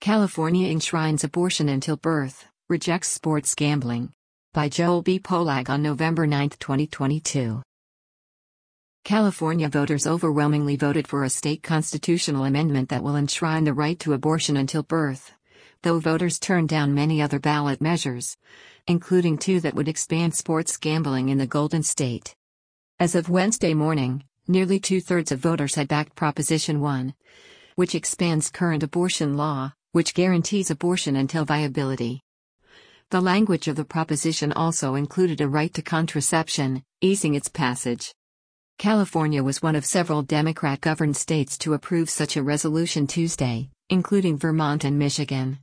California enshrines abortion until birth, rejects sports gambling. By Joel B. Polak on November 9, 2022. California voters overwhelmingly voted for a state constitutional amendment that will enshrine the right to abortion until birth, though voters turned down many other ballot measures, including two that would expand sports gambling in the Golden State. As of Wednesday morning, nearly two-thirds of voters had backed Proposition 1, which expands current abortion law, which guarantees abortion until viability. The language of the proposition also included a right to contraception, easing its passage. California was one of several Democrat-governed states to approve such a resolution Tuesday, including Vermont and Michigan.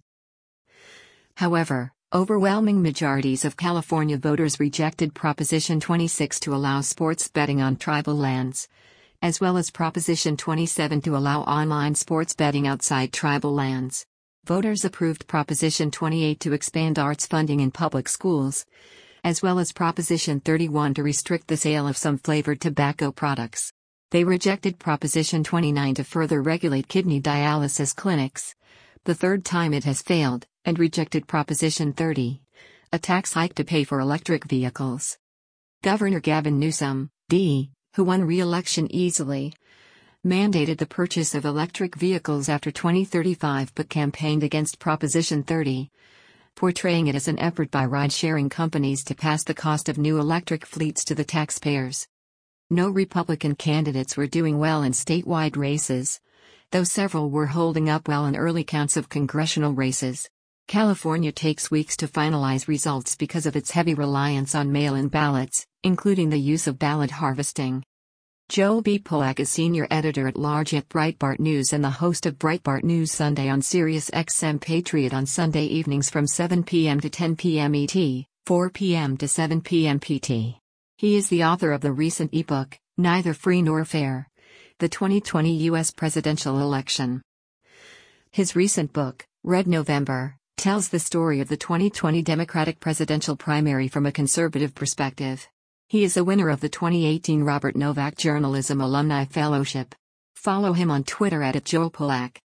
However, overwhelming majorities of California voters rejected Proposition 26 to allow sports betting on tribal lands, as well as Proposition 27 to allow online sports betting outside tribal lands. Voters approved Proposition 28 to expand arts funding in public schools, as well as Proposition 31 to restrict the sale of some flavored tobacco products. They rejected Proposition 29 to further regulate kidney dialysis clinics, the third time it has failed, and rejected Proposition 30, a tax hike to pay for electric vehicles. Governor Gavin Newsom, D., who won re-election easily, mandated the purchase of electric vehicles after 2035 but campaigned against Proposition 30, portraying it as an effort by ride-sharing companies to pass the cost of new electric fleets to the taxpayers. No Republican candidates were doing well in statewide races, though several were holding up well in early counts of congressional races. California takes weeks to finalize results because of its heavy reliance on mail-in ballots, including the use of ballot harvesting. Joel B. Polak is senior editor-at-large at Breitbart News and the host of Breitbart News Sunday on Sirius XM Patriot on Sunday evenings from 7 p.m. to 10 p.m. ET, 4 p.m. to 7 p.m. PT. He is the author of the recent ebook, Neither Free Nor Fair: The 2020 U.S. Presidential Election. His recent book, Red November, tells the story of the 2020 Democratic presidential primary from a conservative perspective. He is a winner of the 2018 Robert Novak Journalism Alumni Fellowship. Follow him on Twitter @JoelPolak.